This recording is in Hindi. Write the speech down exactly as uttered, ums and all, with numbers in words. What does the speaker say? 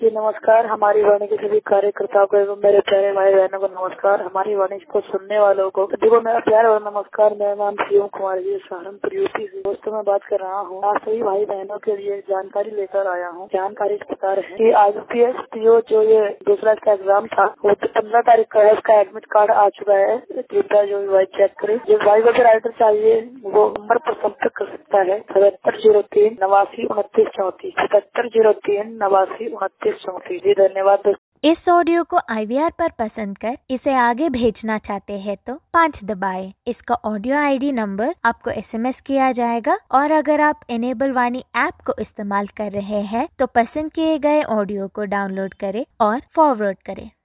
जी नमस्कार। हमारी वाणी के सभी कार्यकर्ताओं को एवं मेरे प्यारे भाई बहनों को नमस्कार। हमारी वाणी को सुनने वालों को देखो मेरा प्यार और नमस्कार। मेरा नाम शिवम कुमार जी सहारनपुर यूपी से दोस्तों मैं बात कर रहा हूँ। आज सभी भाई बहनों के लिए जानकारी लेकर आया हूँ। जानकारी इस प्रकार है कि आई पी एस पीओ जो ये दूसरा इसका एग्जाम था वो पंद्रह तारीख का है। उसका एडमिट कार्ड आ चुका है। कृपया जो भाई चेक करे। जो भाई वगैरह राइटर चाहिए वो नंबर पर संपर्क कर सकता है सतहत्तर जीरो तीन नवासी उनतीस चौंतीस सतहत्तर जीरो तीन नवासी उनतीस चौंतीस। जी धन्यवाद। इस ऑडियो को आई वी आर पर पसंद कर इसे आगे भेजना चाहते हैं तो पाँच दबाएं। इसका ऑडियो आई डी नंबर आपको एस एम एस किया जाएगा और अगर आप एनेबल वाणी ऐप को इस्तेमाल कर रहे हैं तो पसंद किए गए ऑडियो को डाउनलोड करें और फॉरवर्ड करें।